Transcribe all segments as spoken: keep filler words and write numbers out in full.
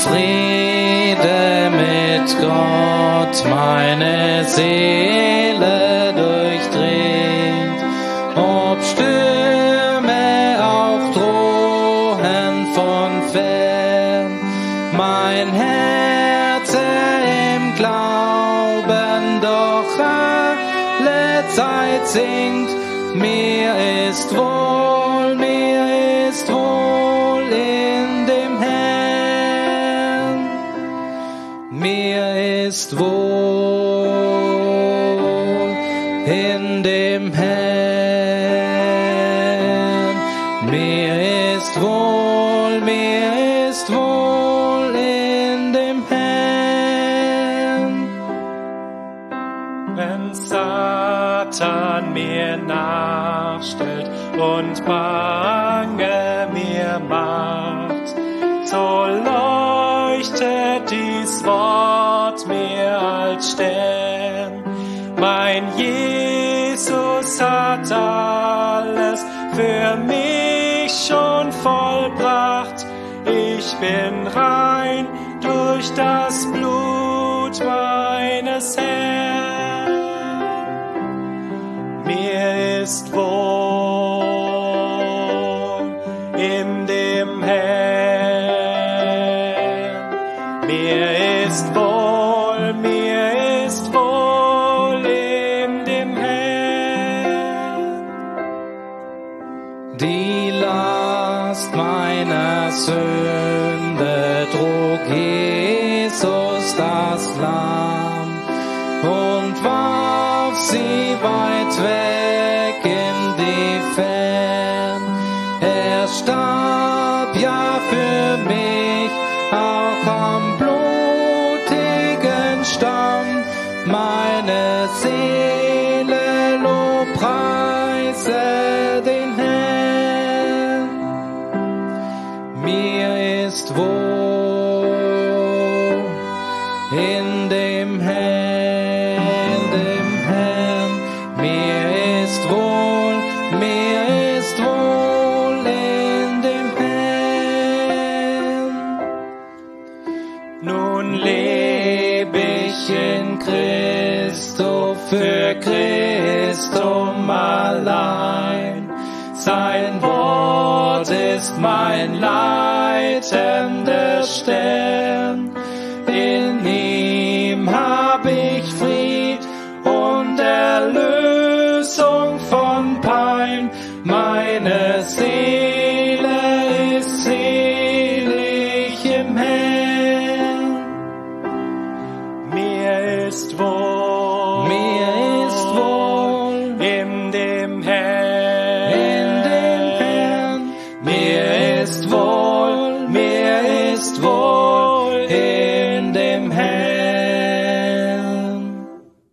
Friede mit Gott meine Seele durchdringt, ob Stürme auch drohen von fern, mein Herz im Glauben doch alle Zeit singt, mir ist wohl, mir ist wohl in dem Herrn, mir ist wohl in dem Herrn, mir ist wohl, mir ist wohl in dem Herrn. Wenn Satan mir nachstellt und Bange mir macht, so leuchtet dies Wort mir als Stern. Mein Jesus hat alles für mich schon vollbracht. Ich bin rein durch das Blut meines Herrn. Mir ist wohl in dem Herrn. Mir ist wohl, mir ist wohl in dem Herrn. Die Last meiner Sünde trug Jesus das Lamm und warf sie weit weg in die Fern. Er starb ja für mich auch am blutigen Stamm. Meine Seele lobpreise den Herrn. Mir ist wohl in dem Herrn, dem Herrn. Mir ist wohl, mir ist wohl in dem Herrn. Nun leb ich in Christo, für Christum allein. Sein Wort ist mein leitender Stern. In ihm hab ich Fried und Erlösung von Pein. Meine Seele ist selig im Herrn. Mir ist wohl, mir ist wohl in dem Herrn, in dem Herrn. Mir ist wohl, mir ist wohl in dem Herrn.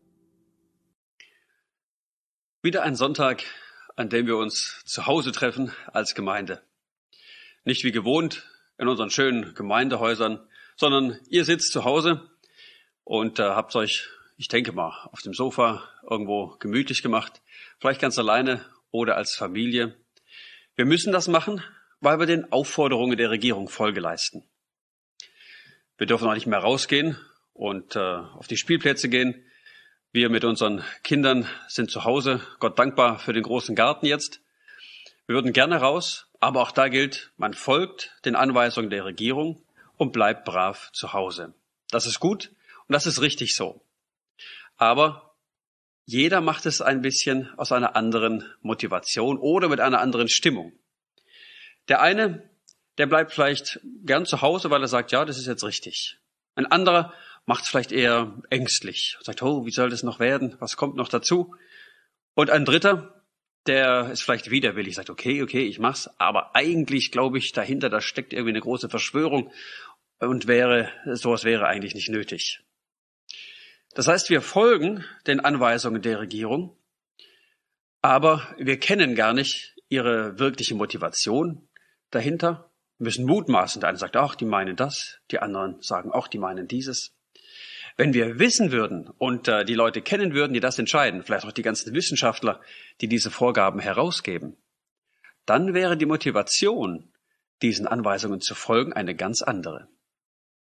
Wieder ein Sonntag, an dem wir uns zu Hause treffen als Gemeinde. Nicht wie gewohnt in unseren schönen Gemeindehäusern, sondern ihr sitzt zu Hause und äh, habt euch, ich denke mal, auf dem Sofa irgendwo gemütlich gemacht, vielleicht ganz alleine oder als Familie. Wir müssen das machen, weil wir den Aufforderungen der Regierung Folge leisten. Wir dürfen auch nicht mehr rausgehen und äh, auf die Spielplätze gehen. Wir mit unseren Kindern sind zu Hause, Gott dankbar für den großen Garten jetzt. Wir würden gerne raus, aber auch da gilt, man folgt den Anweisungen der Regierung und bleibt brav zu Hause. Das ist gut und das ist richtig so. Aber jeder macht es ein bisschen aus einer anderen Motivation oder mit einer anderen Stimmung. Der eine, der bleibt vielleicht gern zu Hause, weil er sagt, ja, das ist jetzt richtig. Ein anderer macht es vielleicht eher ängstlich, sagt, oh, wie soll das noch werden? Was kommt noch dazu? Und ein dritter, der ist vielleicht widerwillig, sagt, okay, okay, ich mach's, aber eigentlich glaube ich, dahinter, da steckt irgendwie eine große Verschwörung und wäre, sowas wäre eigentlich nicht nötig. Das heißt, wir folgen den Anweisungen der Regierung, aber wir kennen gar nicht ihre wirkliche Motivation dahinter, müssen mutmaßen. Der eine sagt, ach, die meinen das, die anderen sagen, ach, die meinen dieses. Wenn wir wissen würden und äh, die Leute kennen würden, die das entscheiden, vielleicht auch die ganzen Wissenschaftler, die diese Vorgaben herausgeben, dann wäre die Motivation, diesen Anweisungen zu folgen, eine ganz andere.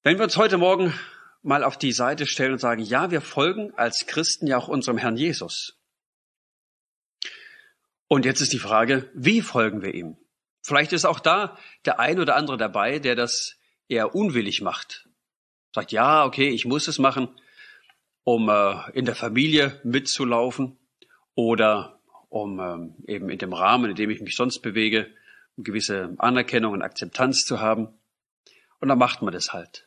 Wenn wir uns heute Morgen mal auf die Seite stellen und sagen, ja, wir folgen als Christen ja auch unserem Herrn Jesus. Und jetzt ist die Frage, wie folgen wir ihm? Vielleicht ist auch da der ein oder andere dabei, der das eher unwillig macht. Sagt, ja, okay, ich muss es machen, um äh, in der Familie mitzulaufen oder um ähm, eben in dem Rahmen, in dem ich mich sonst bewege, eine gewisse Anerkennung und Akzeptanz zu haben. Und dann macht man das halt.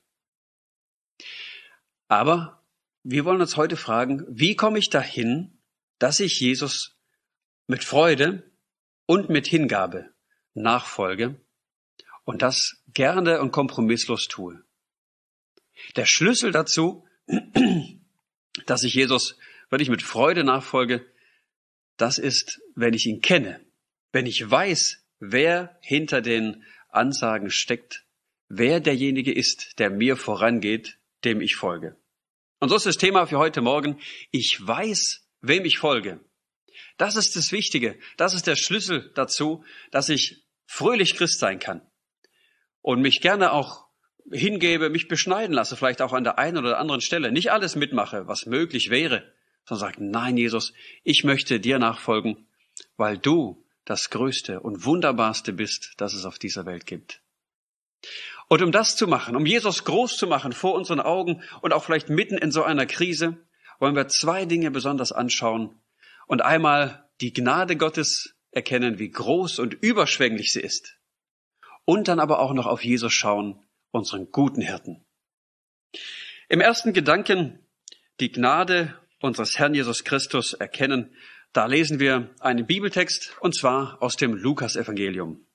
Aber wir wollen uns heute fragen, wie komme ich dahin, dass ich Jesus mit Freude und mit Hingabe nachfolge und das gerne und kompromisslos tue. Der Schlüssel dazu, dass ich Jesus wirklich mit Freude nachfolge, das ist, wenn ich ihn kenne, wenn ich weiß, wer hinter den Ansagen steckt, wer derjenige ist, der mir vorangeht, dem ich folge. Und so ist das Thema für heute Morgen. Ich weiß, wem ich folge. Das ist das Wichtige. Das ist der Schlüssel dazu, dass ich fröhlich Christ sein kann und mich gerne auch hingebe, mich beschneiden lasse, vielleicht auch an der einen oder anderen Stelle. Nicht alles mitmache, was möglich wäre, sondern sage, nein, Jesus, ich möchte dir nachfolgen, weil du das Größte und Wunderbarste bist, das es auf dieser Welt gibt. Und um das zu machen, um Jesus groß zu machen vor unseren Augen und auch vielleicht mitten in so einer Krise, wollen wir zwei Dinge besonders anschauen und einmal die Gnade Gottes erkennen, wie groß und überschwänglich sie ist. Und dann aber auch noch auf Jesus schauen, unseren guten Hirten. Im ersten Gedanken, die Gnade unseres Herrn Jesus Christus erkennen, da lesen wir einen Bibeltext, und zwar aus dem Lukas-Evangelium.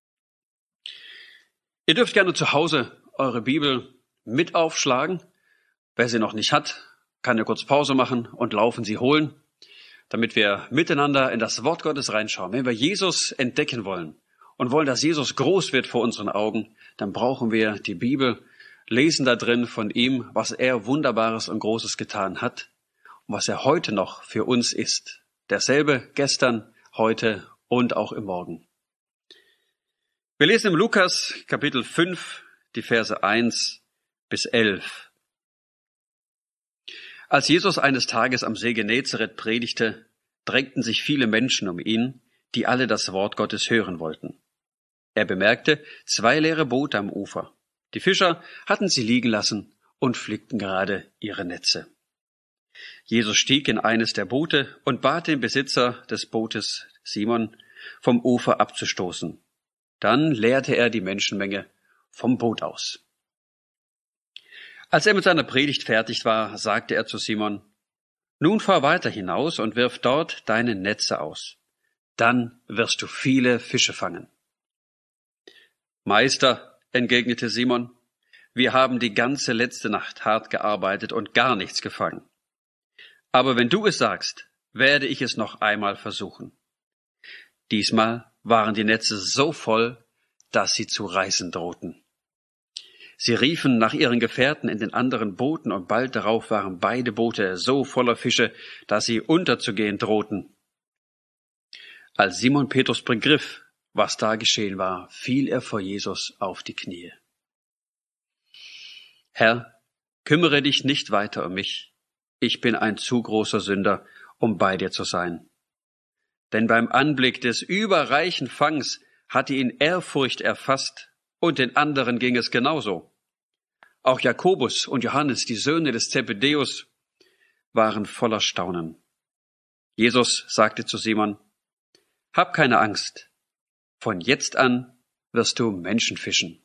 Ihr dürft gerne zu Hause eure Bibel mit aufschlagen. Wer sie noch nicht hat, kann ja kurz Pause machen und laufen sie holen, damit wir miteinander in das Wort Gottes reinschauen. Wenn wir Jesus entdecken wollen und wollen, dass Jesus groß wird vor unseren Augen, dann brauchen wir die Bibel, lesen da drin von ihm, was er Wunderbares und Großes getan hat und was er heute noch für uns ist. Derselbe gestern, heute und auch im Morgen. Wir lesen im Lukas Kapitel fünf, die Verse eins bis elf. Als Jesus eines Tages am See Genezareth predigte, drängten sich viele Menschen um ihn, die alle das Wort Gottes hören wollten. Er bemerkte zwei leere Boote am Ufer. Die Fischer hatten sie liegen lassen und flickten gerade ihre Netze. Jesus stieg in eines der Boote und bat den Besitzer des Bootes, Simon, vom Ufer abzustoßen. Dann leerte er die Menschenmenge vom Boot aus. Als er mit seiner Predigt fertig war, sagte er zu Simon, nun fahr weiter hinaus und wirf dort deine Netze aus. Dann wirst du viele Fische fangen. Meister, entgegnete Simon, wir haben die ganze letzte Nacht hart gearbeitet und gar nichts gefangen. Aber wenn du es sagst, werde ich es noch einmal versuchen. Diesmal waren die Netze so voll, dass sie zu reißen drohten. Sie riefen nach ihren Gefährten in den anderen Booten und bald darauf waren beide Boote so voller Fische, dass sie unterzugehen drohten. Als Simon Petrus begriff, was da geschehen war, fiel er vor Jesus auf die Knie. Herr, kümmere dich nicht weiter um mich. Ich bin ein zu großer Sünder, um bei dir zu sein. Denn beim Anblick des überreichen Fangs hatte ihn Ehrfurcht erfasst, und den anderen ging es genauso. Auch Jakobus und Johannes, die Söhne des Zebedäus, waren voller Staunen. Jesus sagte zu Simon, hab keine Angst, von jetzt an wirst du Menschen fischen.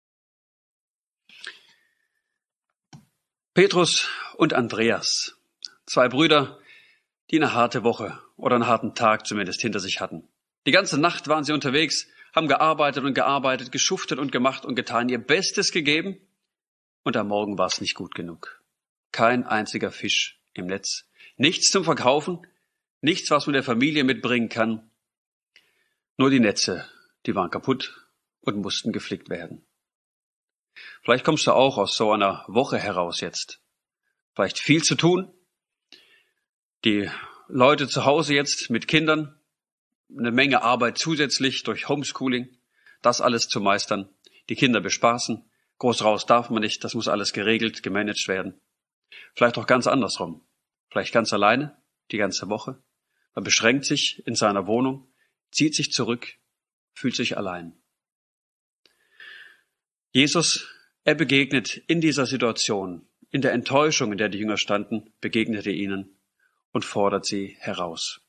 Petrus und Andreas, zwei Brüder, die eine harte Woche oder einen harten Tag zumindest hinter sich hatten. Die ganze Nacht waren sie unterwegs, haben gearbeitet und gearbeitet, geschuftet und gemacht und getan, ihr Bestes gegeben, und am Morgen war es nicht gut genug. Kein einziger Fisch im Netz, nichts zum Verkaufen, nichts, was man der Familie mitbringen kann. Nur die Netze, die waren kaputt und mussten geflickt werden. Vielleicht kommst du auch aus so einer Woche heraus jetzt. Vielleicht viel zu tun. Die Leute zu Hause jetzt mit Kindern, eine Menge Arbeit zusätzlich durch Homeschooling, das alles zu meistern, die Kinder bespaßen, Groß raus darf man nicht, das muss alles geregelt, gemanagt werden. Vielleicht auch ganz andersrum. Vielleicht ganz alleine, die ganze Woche. Man beschränkt sich in seiner Wohnung, zieht sich zurück, fühlt sich allein. Jesus, er begegnet in dieser Situation, in der Enttäuschung, in der die Jünger standen, begegnet er ihnen und fordert sie heraus.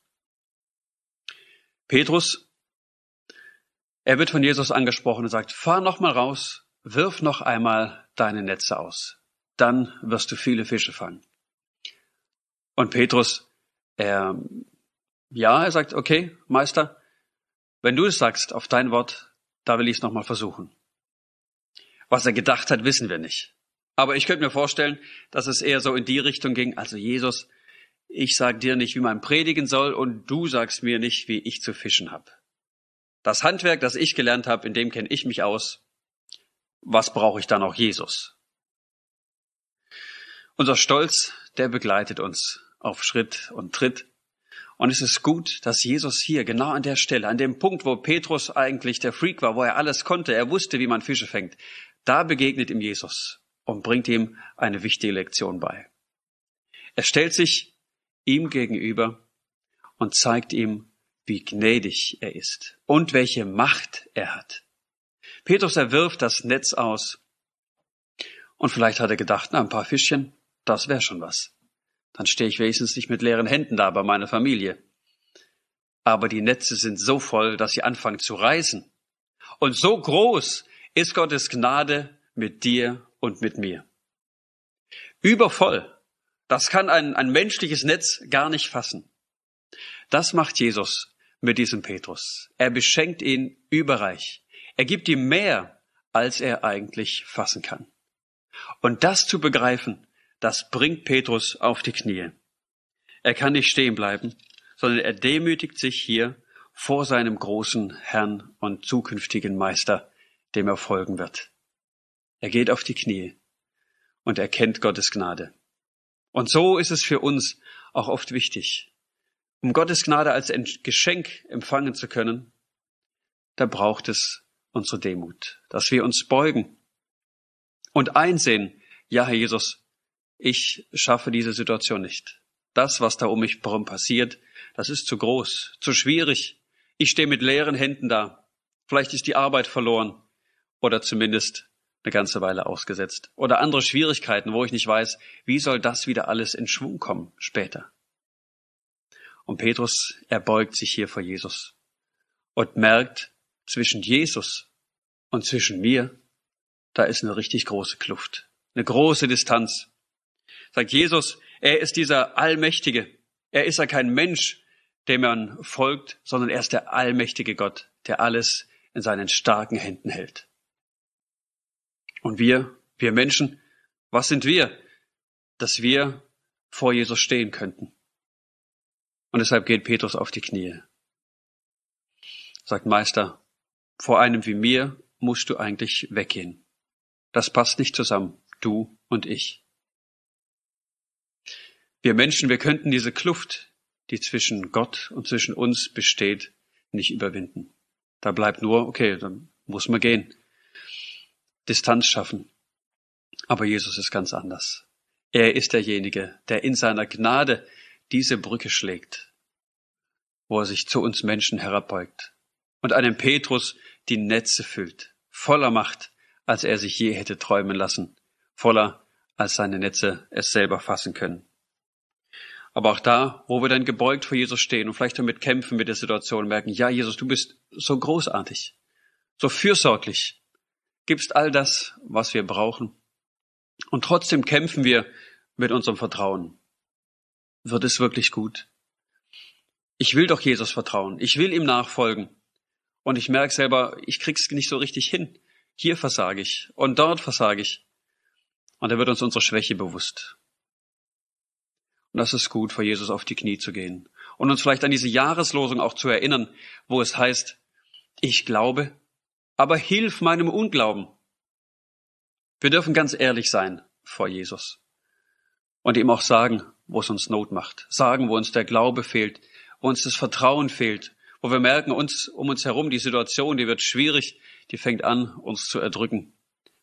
Petrus, er wird von Jesus angesprochen und sagt, fahr noch mal raus, wirf noch einmal deine Netze aus. Dann wirst du viele Fische fangen. Und Petrus, er, ja, er sagt, okay, Meister, wenn du es sagst, auf dein Wort, da will ich es noch mal versuchen. Was er gedacht hat, wissen wir nicht. Aber ich könnte mir vorstellen, dass es eher so in die Richtung ging, also Jesus, ich sag dir nicht, wie man predigen soll und du sagst mir nicht, wie ich zu fischen habe. Das Handwerk, das ich gelernt habe, in dem kenne ich mich aus. Was brauche ich dann auch Jesus? Unser Stolz, der begleitet uns auf Schritt und Tritt. Und es ist gut, dass Jesus hier genau an der Stelle, an dem Punkt, wo Petrus eigentlich der Freak war, wo er alles konnte, er wusste, wie man Fische fängt, da begegnet ihm Jesus und bringt ihm eine wichtige Lektion bei. Er stellt sich ihm gegenüber und zeigt ihm, wie gnädig er ist und welche Macht er hat. Petrus, er wirft das Netz aus und vielleicht hat er gedacht, na, ein paar Fischchen, das wäre schon was. Dann stehe ich wenigstens nicht mit leeren Händen da bei meiner Familie. Aber die Netze sind so voll, dass sie anfangen zu reißen. Und so groß ist Gottes Gnade mit dir und mit mir. Übervoll. Das kann ein, ein menschliches Netz gar nicht fassen. Das macht Jesus mit diesem Petrus. Er beschenkt ihn überreich. Er gibt ihm mehr, als er eigentlich fassen kann. Und das zu begreifen, das bringt Petrus auf die Knie. Er kann nicht stehen bleiben, sondern er demütigt sich hier vor seinem großen Herrn und zukünftigen Meister, dem er folgen wird. Er geht auf die Knie und erkennt Gottes Gnade. Und so ist es für uns auch oft wichtig. Um Gottes Gnade als Geschenk empfangen zu können, da braucht es unsere Demut, dass wir uns beugen und einsehen, ja, Herr Jesus, ich schaffe diese Situation nicht. Das, was da um mich herum passiert, das ist zu groß, zu schwierig. Ich stehe mit leeren Händen da. Vielleicht ist die Arbeit verloren oder zumindest eine ganze Weile ausgesetzt. Oder andere Schwierigkeiten, wo ich nicht weiß, wie soll das wieder alles in Schwung kommen später. Und Petrus, er beugt sich hier vor Jesus und merkt, zwischen Jesus und zwischen mir, da ist eine richtig große Kluft, eine große Distanz. Sagt Jesus, er ist dieser Allmächtige. Er ist ja kein Mensch, dem man folgt, sondern er ist der allmächtige Gott, der alles in seinen starken Händen hält. Und wir, wir Menschen, was sind wir, dass wir vor Jesus stehen könnten? Und deshalb geht Petrus auf die Knie. Sagt, Meister, vor einem wie mir musst du eigentlich weggehen. Das passt nicht zusammen, du und ich. Wir Menschen, wir könnten diese Kluft, die zwischen Gott und zwischen uns besteht, nicht überwinden. Da bleibt nur, okay, dann muss man gehen. Distanz schaffen. Aber Jesus ist ganz anders. Er ist derjenige, der in seiner Gnade diese Brücke schlägt, wo er sich zu uns Menschen herabbeugt und einem Petrus die Netze füllt, voller Macht, als er sich je hätte träumen lassen, voller, als seine Netze es selber fassen können. Aber auch da, wo wir dann gebeugt vor Jesus stehen und vielleicht damit kämpfen mit der Situation, merken, ja, Jesus, du bist so großartig, so fürsorglich, gibst all das, was wir brauchen. Und trotzdem kämpfen wir mit unserem Vertrauen. Wird es wirklich gut? Ich will doch Jesus vertrauen. Ich will ihm nachfolgen. Und ich merke selber, ich krieg's nicht so richtig hin. Hier versage ich und dort versage ich. Und da wird uns unsere Schwäche bewusst. Und das ist gut, vor Jesus auf die Knie zu gehen. Und uns vielleicht an diese Jahreslosung auch zu erinnern, wo es heißt, ich glaube, aber hilf meinem Unglauben. Wir dürfen ganz ehrlich sein vor Jesus und ihm auch sagen, wo es uns Not macht. Sagen, wo uns der Glaube fehlt, wo uns das Vertrauen fehlt, wo wir merken, uns um uns herum, die Situation, die wird schwierig, die fängt an, uns zu erdrücken.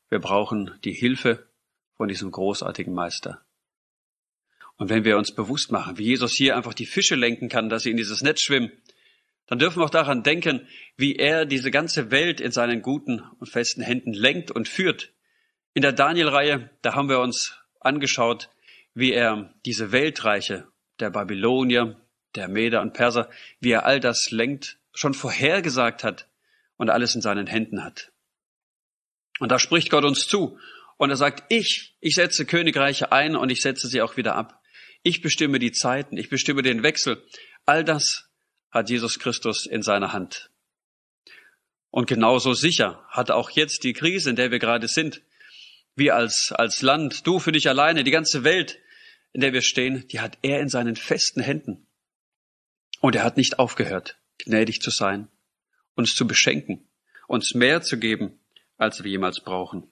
Wir brauchen die Hilfe von diesem großartigen Meister. Und wenn wir uns bewusst machen, wie Jesus hier einfach die Fische lenken kann, dass sie in dieses Netz schwimmen, dann dürfen wir auch daran denken, wie er diese ganze Welt in seinen guten und festen Händen lenkt und führt. In der Daniel-Reihe, da haben wir uns angeschaut, wie er diese Weltreiche der Babylonier, der Meder und Perser, wie er all das lenkt, schon vorhergesagt hat und alles in seinen Händen hat. Und da spricht Gott uns zu und er sagt, ich, ich setze Königreiche ein und ich setze sie auch wieder ab. Ich bestimme die Zeiten, ich bestimme den Wechsel. All das hat Jesus Christus in seiner Hand. Und genauso sicher hat auch jetzt die Krise, in der wir gerade sind, wir als, als Land, du für dich alleine, die ganze Welt, in der wir stehen, die hat er in seinen festen Händen. Und er hat nicht aufgehört, gnädig zu sein, uns zu beschenken, uns mehr zu geben, als wir jemals brauchen.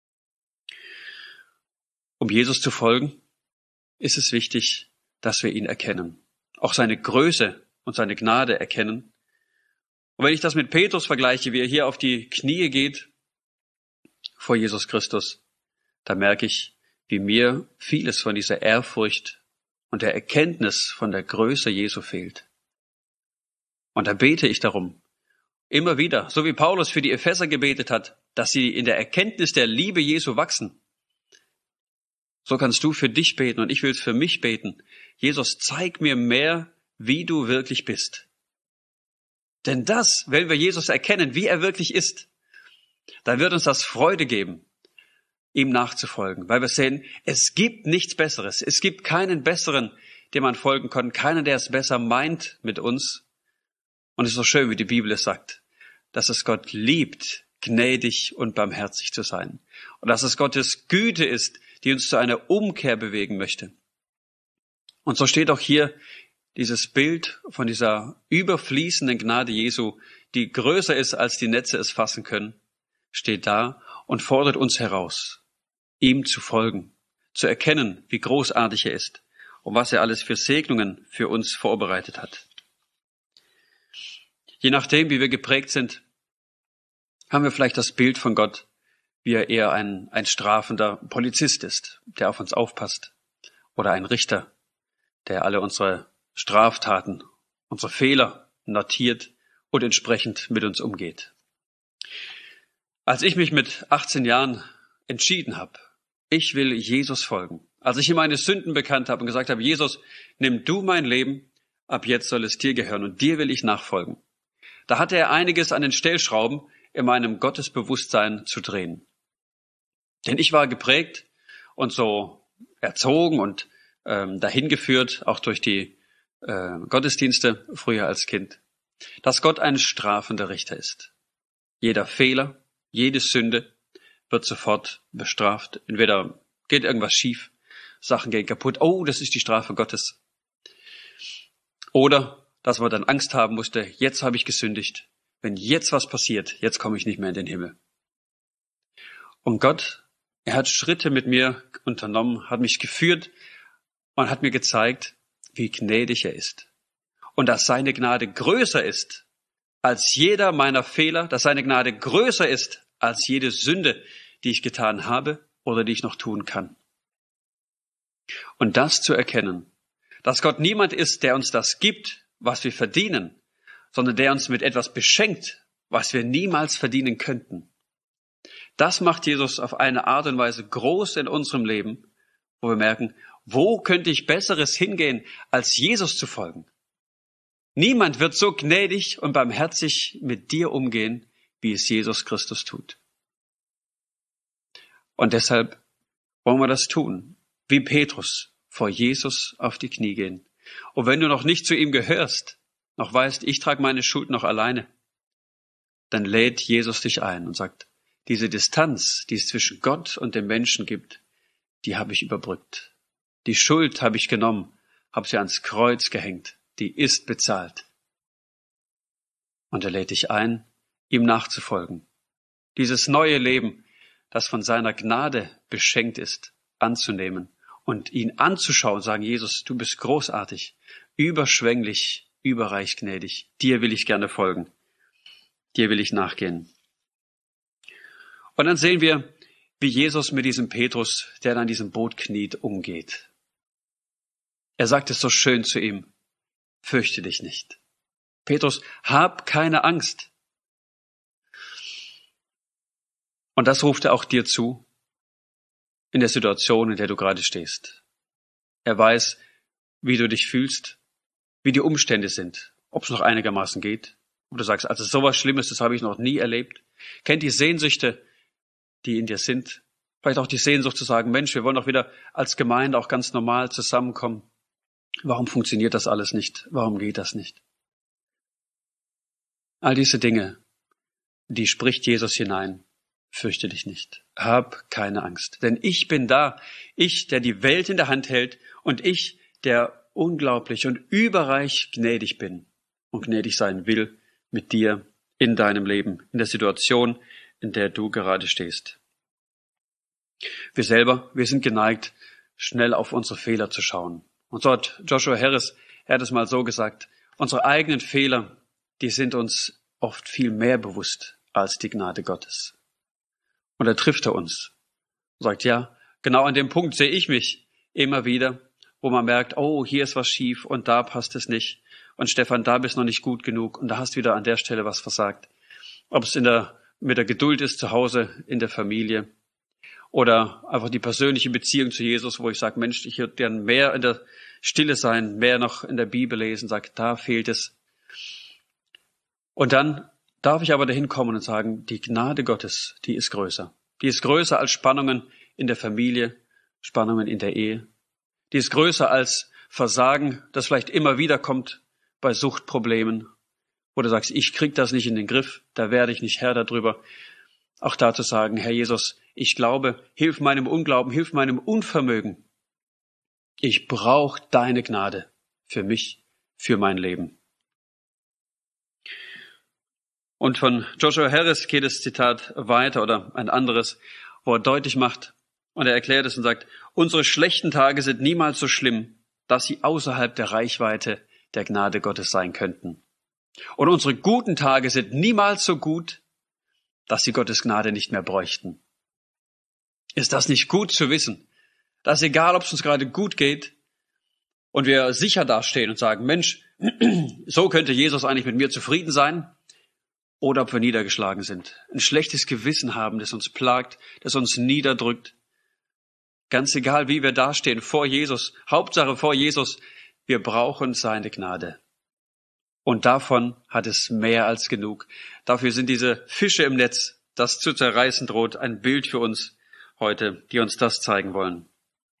Um Jesus zu folgen, ist es wichtig, dass wir ihn erkennen, auch seine Größe und seine Gnade erkennen. Und wenn ich das mit Petrus vergleiche, wie er hier auf die Knie geht vor Jesus Christus, da merke ich, wie mir vieles von dieser Ehrfurcht und der Erkenntnis von der Größe Jesu fehlt. Und da bete ich darum, immer wieder, so wie Paulus für die Epheser gebetet hat, dass sie in der Erkenntnis der Liebe Jesu wachsen. So kannst du für dich beten und ich will es für mich beten. Jesus, zeig mir mehr, wie du wirklich bist. Denn das, wenn wir Jesus erkennen, wie er wirklich ist, dann wird uns das Freude geben, ihm nachzufolgen, weil wir sehen, es gibt nichts Besseres. Es gibt keinen Besseren, dem man folgen kann, keiner, der es besser meint mit uns. Und es ist so schön, wie die Bibel es sagt, dass es Gott liebt, gnädig und barmherzig zu sein. Und dass es Gottes Güte ist, die uns zu einer Umkehr bewegen möchte. Und so steht auch hier dieses Bild von dieser überfließenden Gnade Jesu, die größer ist, als die Netze es fassen können, steht da und fordert uns heraus, ihm zu folgen, zu erkennen, wie großartig er ist und was er alles für Segnungen für uns vorbereitet hat. Je nachdem, wie wir geprägt sind, haben wir vielleicht das Bild von Gott, wie er eher ein, ein strafender Polizist ist, der auf uns aufpasst, oder ein Richter, der alle unsere Straftaten, unsere Fehler notiert und entsprechend mit uns umgeht. Als ich mich mit achtzehn Jahren entschieden habe, ich will Jesus folgen, als ich ihm meine Sünden bekannt habe und gesagt habe, Jesus, nimm du mein Leben, ab jetzt soll es dir gehören und dir will ich nachfolgen. Da hatte er einiges an den Stellschrauben in meinem Gottesbewusstsein zu drehen. Denn ich war geprägt und so erzogen und ähm, dahin geführt, auch durch die äh, Gottesdienste früher als Kind, dass Gott ein strafender Richter ist. Jeder Fehler, jede Sünde wird sofort bestraft. Entweder geht irgendwas schief, Sachen gehen kaputt, oh, das ist die Strafe Gottes. Oder dass man dann Angst haben musste, jetzt habe ich gesündigt. Wenn jetzt was passiert, jetzt komme ich nicht mehr in den Himmel. Und Gott, er hat Schritte mit mir unternommen, hat mich geführt und hat mir gezeigt, wie gnädig er ist. Und dass seine Gnade größer ist als jeder meiner Fehler, dass seine Gnade größer ist als jede Sünde, die ich getan habe oder die ich noch tun kann. Und das zu erkennen, dass Gott niemand ist, der uns das gibt, was wir verdienen, sondern der uns mit etwas beschenkt, was wir niemals verdienen könnten. Das macht Jesus auf eine Art und Weise groß in unserem Leben, wo wir merken, wo könnte ich Besseres hingehen, als Jesus zu folgen? Niemand wird so gnädig und barmherzig mit dir umgehen, wie es Jesus Christus tut. Und deshalb wollen wir das tun, wie Petrus, vor Jesus auf die Knie gehen. Und wenn du noch nicht zu ihm gehörst, noch weißt, ich trage meine Schuld noch alleine, dann lädt Jesus dich ein und sagt, diese Distanz, die es zwischen Gott und dem Menschen gibt, die habe ich überbrückt. Die Schuld habe ich genommen, habe sie ans Kreuz gehängt, die ist bezahlt. Und er lädt dich ein, ihm nachzufolgen. Dieses neue Leben, das von seiner Gnade beschenkt ist, anzunehmen und ihn anzuschauen, sagen, Jesus, du bist großartig, überschwänglich, überreich gnädig. Dir will ich gerne folgen. Dir will ich nachgehen. Und dann sehen wir, wie Jesus mit diesem Petrus, der an diesem Boot kniet, umgeht. Er sagt es so schön zu ihm: Fürchte dich nicht. Petrus, hab keine Angst. Und das ruft er auch dir zu, in der Situation, in der du gerade stehst. Er weiß, wie du dich fühlst, wie die Umstände sind, ob es noch einigermaßen geht. Und du sagst, also sowas Schlimmes, das habe ich noch nie erlebt. Kennt die Sehnsüchte, die in dir sind. Vielleicht auch die Sehnsucht zu sagen, Mensch, wir wollen doch wieder als Gemeinde auch ganz normal zusammenkommen. Warum funktioniert das alles nicht? Warum geht das nicht? All diese Dinge, die spricht Jesus hinein. Fürchte dich nicht. Hab keine Angst. Denn ich bin da. Ich, der die Welt in der Hand hält, und ich, der unglaublich und überreich gnädig bin und gnädig sein will mit dir in deinem Leben, in der Situation, in der du gerade stehst. Wir selber, wir sind geneigt, schnell auf unsere Fehler zu schauen. Und so hat Joshua Harris, er hat es mal so gesagt, unsere eigenen Fehler, die sind uns oft viel mehr bewusst als die Gnade Gottes. Und da trifft er uns und sagt, ja, genau an dem Punkt sehe ich mich immer wieder, wo man merkt, oh, hier ist was schief und da passt es nicht. Und Stefan, da bist du noch nicht gut genug und da hast du wieder an der Stelle was versagt. Ob es in der, mit der Geduld ist zu Hause, in der Familie oder einfach die persönliche Beziehung zu Jesus, wo ich sage, Mensch, ich würde gern mehr in der Stille sein, mehr noch in der Bibel lesen, sage, da fehlt es. Und dann darf ich aber dahin kommen und sagen, die Gnade Gottes, die ist größer. Die ist größer als Spannungen in der Familie, Spannungen in der Ehe. Die ist größer als Versagen, das vielleicht immer wieder kommt bei Suchtproblemen, wo du sagst, ich krieg das nicht in den Griff, da werde ich nicht Herr darüber. Auch da zu sagen, Herr Jesus, ich glaube, hilf meinem Unglauben, hilf meinem Unvermögen. Ich brauche deine Gnade für mich, für mein Leben. Und von Joshua Harris geht das Zitat weiter oder ein anderes, wo er deutlich macht und er erklärt es und sagt, unsere schlechten Tage sind niemals so schlimm, dass sie außerhalb der Reichweite der Gnade Gottes sein könnten. Und unsere guten Tage sind niemals so gut, dass sie Gottes Gnade nicht mehr bräuchten. Ist das nicht gut zu wissen, dass egal, ob es uns gerade gut geht und wir sicher dastehen und sagen, Mensch, so könnte Jesus eigentlich mit mir zufrieden sein, oder ob wir niedergeschlagen sind, ein schlechtes Gewissen haben, das uns plagt, das uns niederdrückt. Ganz egal, wie wir dastehen vor Jesus, Hauptsache vor Jesus, wir brauchen seine Gnade. Und davon hat es mehr als genug. Dafür sind diese Fische im Netz, das zu zerreißen droht, ein Bild für uns heute, die uns das zeigen wollen.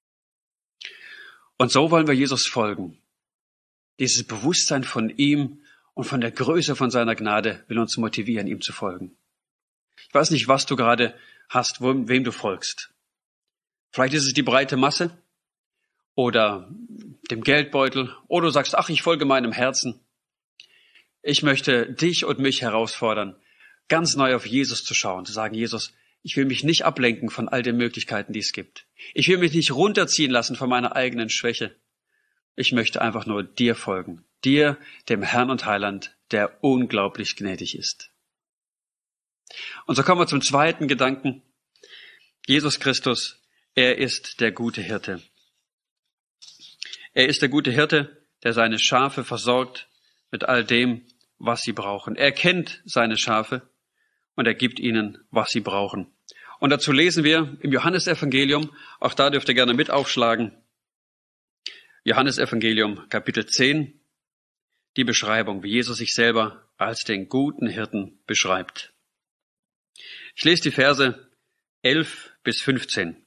Und so wollen wir Jesus folgen. Dieses Bewusstsein von ihm und von der Größe von seiner Gnade will uns motivieren, ihm zu folgen. Ich weiß nicht, was du gerade hast, wem du folgst. Vielleicht ist es die breite Masse oder dem Geldbeutel oder du sagst, ach, ich folge meinem Herzen. Ich möchte dich und mich herausfordern, ganz neu auf Jesus zu schauen, zu sagen, Jesus, ich will mich nicht ablenken von all den Möglichkeiten, die es gibt. Ich will mich nicht runterziehen lassen von meiner eigenen Schwäche. Ich möchte einfach nur dir folgen. Dir, dem Herrn und Heiland, der unglaublich gnädig ist. Und so kommen wir zum zweiten Gedanken. Jesus Christus, er ist der gute Hirte. Er ist der gute Hirte, der seine Schafe versorgt mit all dem, was sie brauchen. Er kennt seine Schafe und er gibt ihnen, was sie brauchen. Und dazu lesen wir im Johannesevangelium, auch da dürft ihr gerne mit aufschlagen, Johannesevangelium, Kapitel zehn, die Beschreibung, wie Jesus sich selber als den guten Hirten beschreibt. Ich lese die Verse elf bis fünfzehn.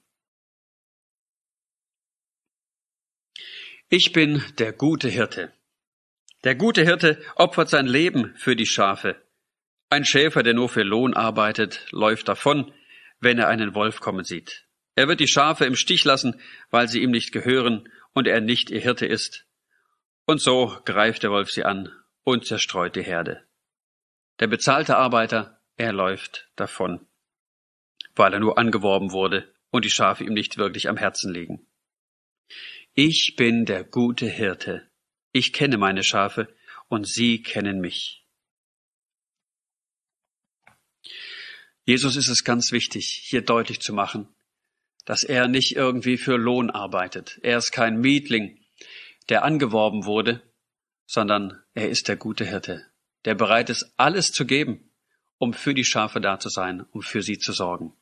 Ich bin der gute Hirte. Der gute Hirte opfert sein Leben für die Schafe. Ein Schäfer, der nur für Lohn arbeitet, läuft davon, wenn er einen Wolf kommen sieht. Er wird die Schafe im Stich lassen, weil sie ihm nicht gehören und er nicht ihr Hirte ist. Und so greift der Wolf sie an und zerstreut die Herde. Der bezahlte Arbeiter, er läuft davon, weil er nur angeworben wurde und die Schafe ihm nicht wirklich am Herzen liegen. Ich bin der gute Hirte. Ich kenne meine Schafe und sie kennen mich. Jesus ist es ganz wichtig, hier deutlich zu machen, dass er nicht irgendwie für Lohn arbeitet. Er ist kein Mietling, der angeworben wurde, sondern er ist der gute Hirte, der bereit ist, alles zu geben, um für die Schafe da zu sein, um für sie zu sorgen.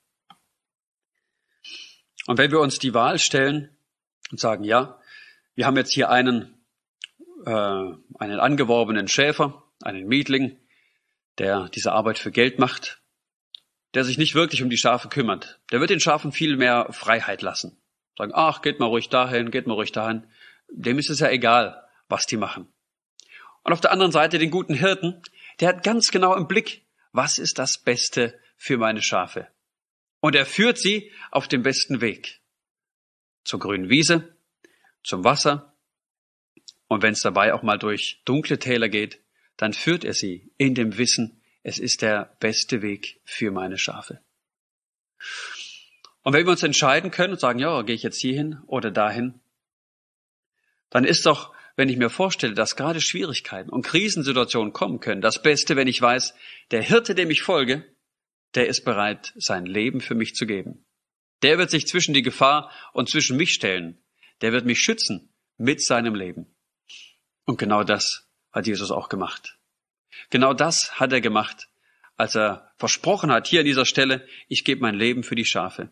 Und wenn wir uns die Wahl stellen und sagen, ja, wir haben jetzt hier einen, äh, einen angeworbenen Schäfer, einen Mietling, der diese Arbeit für Geld macht, der sich nicht wirklich um die Schafe kümmert, der wird den Schafen viel mehr Freiheit lassen. Sagen, ach, geht mal ruhig dahin, geht mal ruhig dahin. Dem ist es ja egal, was die machen. Und auf der anderen Seite den guten Hirten, der hat ganz genau im Blick, was ist das Beste für meine Schafe? Und er führt sie auf dem besten Weg. Zur grünen Wiese, zum Wasser. Und wenn es dabei auch mal durch dunkle Täler geht, dann führt er sie in dem Wissen, es ist der beste Weg für meine Schafe. Und wenn wir uns entscheiden können und sagen, ja, gehe ich jetzt hierhin oder dahin, dann ist doch, wenn ich mir vorstelle, dass gerade Schwierigkeiten und Krisensituationen kommen können, das Beste, wenn ich weiß, der Hirte, dem ich folge, der ist bereit, sein Leben für mich zu geben. Der wird sich zwischen die Gefahr und zwischen mich stellen. Der wird mich schützen mit seinem Leben. Und genau das hat Jesus auch gemacht. Genau das hat er gemacht, als er versprochen hat, hier an dieser Stelle, ich gebe mein Leben für die Schafe.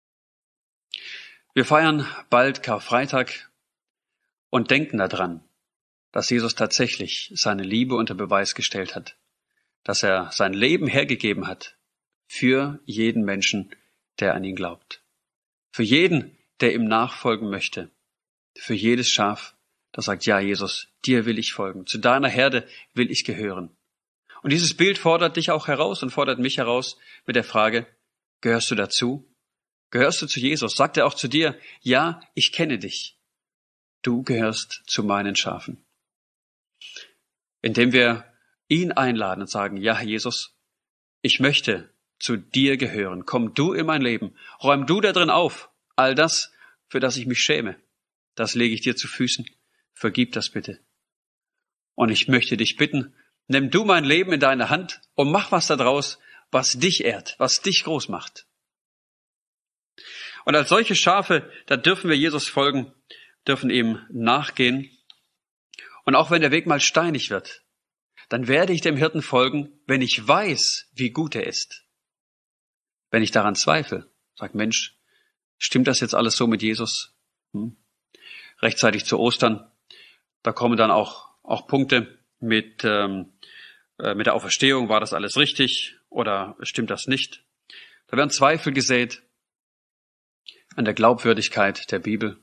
Wir feiern bald Karfreitag und denken daran, dass Jesus tatsächlich seine Liebe unter Beweis gestellt hat, dass er sein Leben hergegeben hat für jeden Menschen, der an ihn glaubt, für jeden, der ihm nachfolgen möchte, für jedes Schaf, das sagt, ja Jesus, dir will ich folgen, zu deiner Herde will ich gehören. Und dieses Bild fordert dich auch heraus und fordert mich heraus mit der Frage, gehörst du dazu? Gehörst du zu Jesus? Sagt er auch zu dir, ja, ich kenne dich. Du gehörst zu meinen Schafen. Indem wir ihn einladen und sagen, ja, Jesus, ich möchte zu dir gehören. Komm du in mein Leben. Räum du da drin auf. All das, für das ich mich schäme, das lege ich dir zu Füßen. Vergib das bitte. Und ich möchte dich bitten, nimm du mein Leben in deine Hand und mach was daraus, was dich ehrt, was dich groß macht. Und als solche Schafe, da dürfen wir Jesus folgen, dürfen ihm nachgehen. Und auch wenn der Weg mal steinig wird, dann werde ich dem Hirten folgen, wenn ich weiß, wie gut er ist. Wenn ich daran zweifle, sag Mensch, stimmt das jetzt alles so mit Jesus? Hm? Rechtzeitig zu Ostern, da kommen dann auch, auch Punkte mit, ähm, äh, mit der Auferstehung. War das alles richtig oder stimmt das nicht? Da werden Zweifel gesät an der Glaubwürdigkeit der Bibel.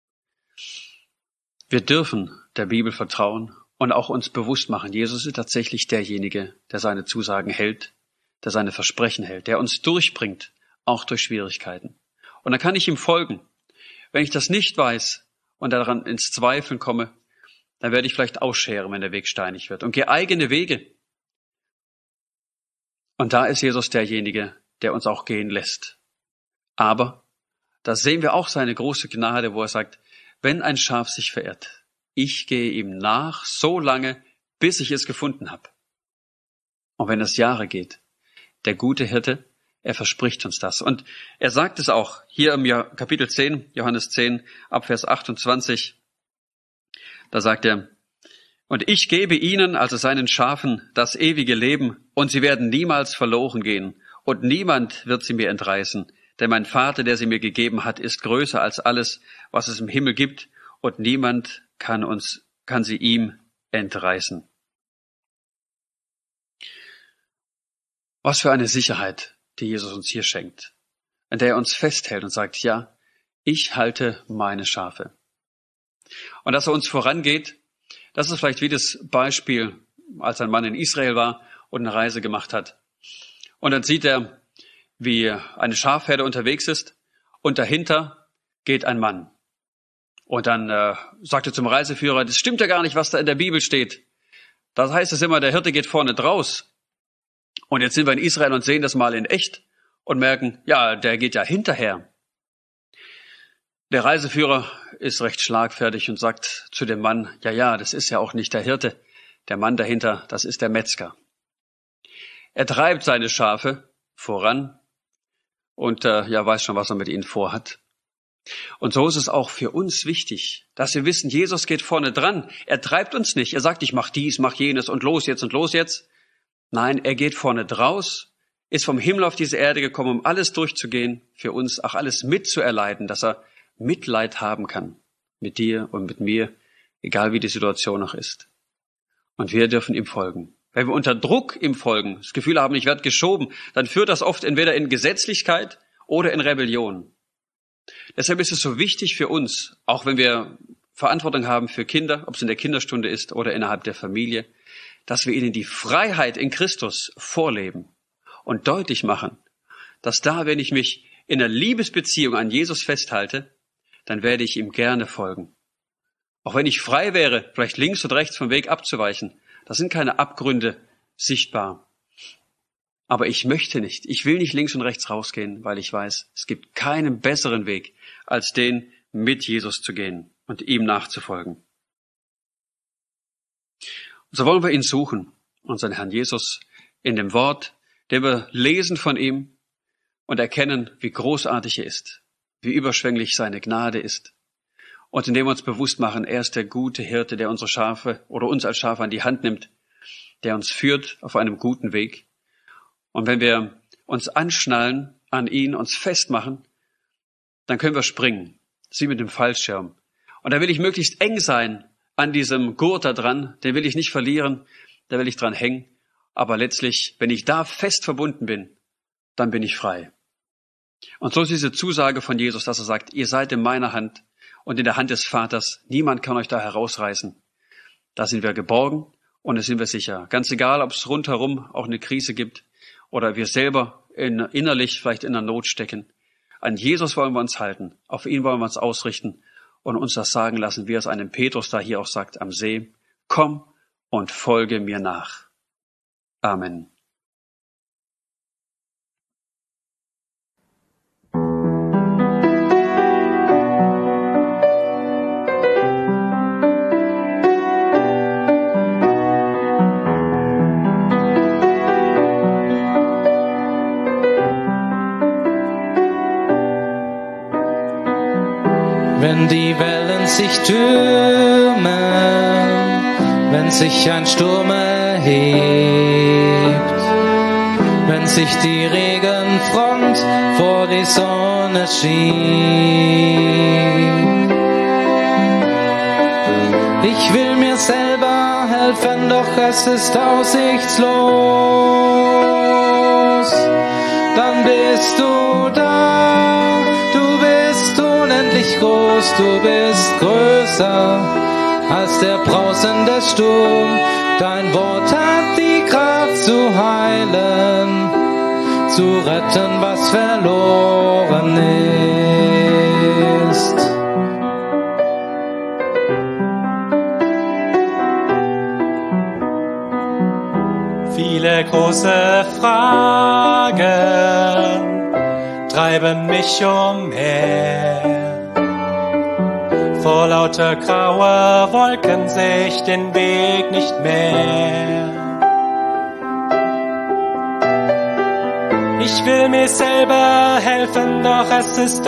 Wir dürfen der Bibel vertrauen und auch uns bewusst machen, Jesus ist tatsächlich derjenige, der seine Zusagen hält, der seine Versprechen hält, der uns durchbringt, auch durch Schwierigkeiten. Und dann kann ich ihm folgen. Wenn ich das nicht weiß und daran ins Zweifeln komme, dann werde ich vielleicht ausscheren, wenn der Weg steinig wird und gehe eigene Wege. Und da ist Jesus derjenige, der uns auch gehen lässt. Aber da sehen wir auch seine große Gnade, wo er sagt, wenn ein Schaf sich verirrt, ich gehe ihm nach, so lange, bis ich es gefunden habe. Und wenn es Jahre geht, der gute Hirte, er verspricht uns das. Und er sagt es auch hier im Kapitel zehn, Johannes zehn, ab Vers achtundzwanzig. Da sagt er, und ich gebe ihnen, also seinen Schafen, das ewige Leben, und sie werden niemals verloren gehen, und niemand wird sie mir entreißen. Denn mein Vater, der sie mir gegeben hat, ist größer als alles, was es im Himmel gibt, und niemand kann uns, kann sie ihm entreißen. Was für eine Sicherheit, die Jesus uns hier schenkt, in der er uns festhält und sagt, ja, ich halte meine Schafe. Und dass er uns vorangeht, das ist vielleicht wie das Beispiel, als ein Mann in Israel war und eine Reise gemacht hat. Und dann sieht er, wie eine Schafherde unterwegs ist und dahinter geht ein Mann. Und dann äh, sagt er zum Reiseführer, das stimmt ja gar nicht, was da in der Bibel steht. Das heißt es immer, der Hirte geht vorne draus. Und jetzt sind wir in Israel und sehen das mal in echt und merken, ja, der geht ja hinterher. Der Reiseführer ist recht schlagfertig und sagt zu dem Mann, ja, ja, das ist ja auch nicht der Hirte. Der Mann dahinter, das ist der Metzger. Er treibt seine Schafe voran und äh, ja, weiß schon, was er mit ihnen vorhat. Und so ist es auch für uns wichtig, dass wir wissen, Jesus geht vorne dran. Er treibt uns nicht. Er sagt, ich mach dies, mach jenes und los jetzt und los jetzt. Nein, er geht vorne draus, ist vom Himmel auf diese Erde gekommen, um alles durchzugehen, für uns auch alles mitzuerleiden, dass er Mitleid haben kann mit dir und mit mir, egal wie die Situation noch ist. Und wir dürfen ihm folgen. Wenn wir unter Druck ihm folgen, das Gefühl haben, ich werde geschoben, dann führt das oft entweder in Gesetzlichkeit oder in Rebellion. Deshalb ist es so wichtig für uns, auch wenn wir Verantwortung haben für Kinder, ob es in der Kinderstunde ist oder innerhalb der Familie, dass wir ihnen die Freiheit in Christus vorleben und deutlich machen, dass da, wenn ich mich in einer Liebesbeziehung an Jesus festhalte, dann werde ich ihm gerne folgen. Auch wenn ich frei wäre, vielleicht links und rechts vom Weg abzuweichen, da sind keine Abgründe sichtbar. Aber ich möchte nicht, ich will nicht links und rechts rausgehen, weil ich weiß, es gibt keinen besseren Weg, als den mit Jesus zu gehen und ihm nachzufolgen. Und so wollen wir ihn suchen, unseren Herrn Jesus, in dem Wort, den wir lesen von ihm und erkennen, wie großartig er ist, wie überschwänglich seine Gnade ist. Und indem wir uns bewusst machen, er ist der gute Hirte, der unsere Schafe oder uns als Schafe an die Hand nimmt, der uns führt auf einem guten Weg. Und wenn wir uns anschnallen an ihn, uns festmachen, dann können wir springen. Das ist wie mit dem Fallschirm. Und da will ich möglichst eng sein an diesem Gurt da dran. Den will ich nicht verlieren, da will ich dran hängen. Aber letztlich, wenn ich da fest verbunden bin, dann bin ich frei. Und so ist diese Zusage von Jesus, dass er sagt, ihr seid in meiner Hand und in der Hand des Vaters. Niemand kann euch da herausreißen. Da sind wir geborgen und da sind wir sicher. Ganz egal, ob es rundherum auch eine Krise gibt oder wir selber in, innerlich vielleicht in der Not stecken. An Jesus wollen wir uns halten, auf ihn wollen wir uns ausrichten und uns das sagen lassen, wie es einem Petrus da hier auch sagt am See. Komm und folge mir nach. Amen. Wenn die Wellen sich türmen, wenn sich ein Sturm erhebt, wenn sich die Regenfront vor die Sonne schiebt. Ich will mir selber helfen, doch es ist aussichtslos. Dann bist du da, du bist unendlich groß, du bist größer als der brausende Sturm. Dein Wort hat die Kraft zu heilen, zu retten, was verloren ist. Viele große Fragen treiben mich umher. Vor lauter grauer Wolken seh ich den Weg nicht mehr. Ich will mir selber helfen, doch es ist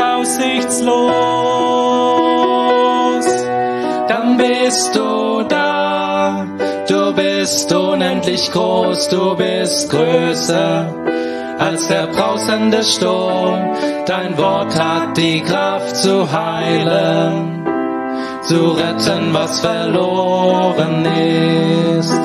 aussichtslos. Dann bist du da, du bist unendlich groß, du bist größer als der brausende Sturm. Dein Wort hat die Kraft zu heilen, zu retten, was verloren ist.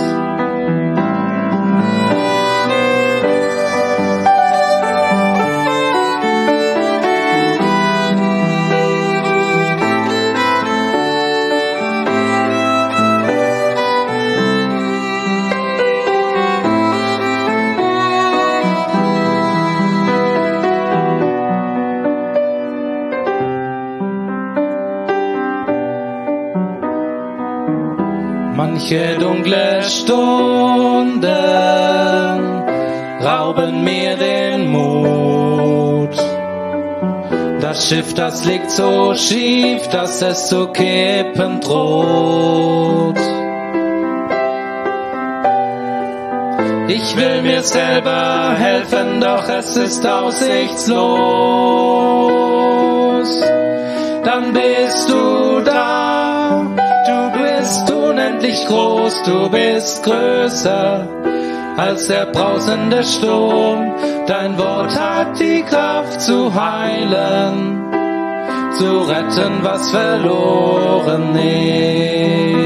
Manche dunkle Stunden rauben mir den Mut. Das Schiff, das liegt so schief, dass es zu kippen droht. Ich will mir selber helfen, doch es ist aussichtslos. Dann bist du da, du bist unendlich groß, du bist größer als der brausende Sturm. Dein Wort hat die Kraft zu heilen, zu retten, was verloren ist.